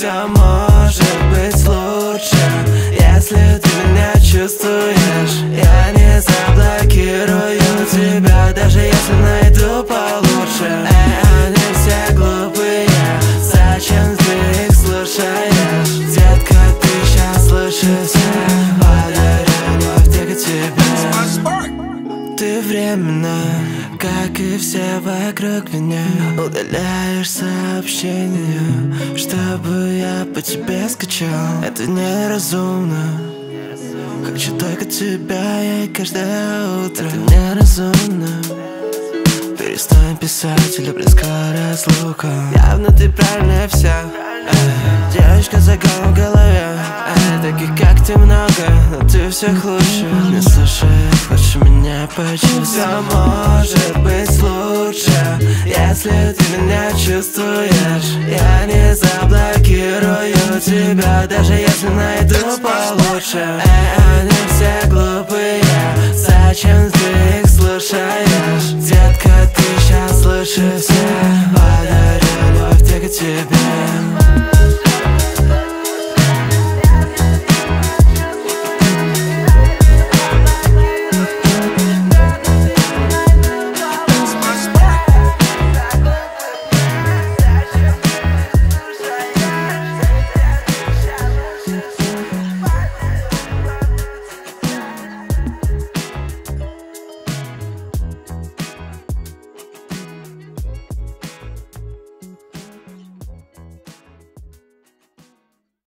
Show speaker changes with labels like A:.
A: все может быть лучше, если ты меня чувствуешь. Я не заблокирую тебя, даже если найду получше. Они все глупые, зачем ты их слушаешь? Детка, ты сейчас лучше всех. Подарю любовь только тебе. Ты временно, как и все вокруг меня, удаляешь сообщения, чтобы я по тебе скучал. Это неразумно. Хочу только тебя, я каждое утро. Это неразумно. Перестань писать, люблю скоро разлука. Явно ты правильная вся. Девочка с законом в голове. Таких как ты много, но ты всех лучше. Не слушай, хочешь меня почувствовать. Все может быть лучше, если ты меня чувствуешь. Я не заблокирую тебя, даже если найду получше. Они все глупые, зачем ты их слушаешь? Детка, ты сейчас лучше всех. Подарю любовь только тебе.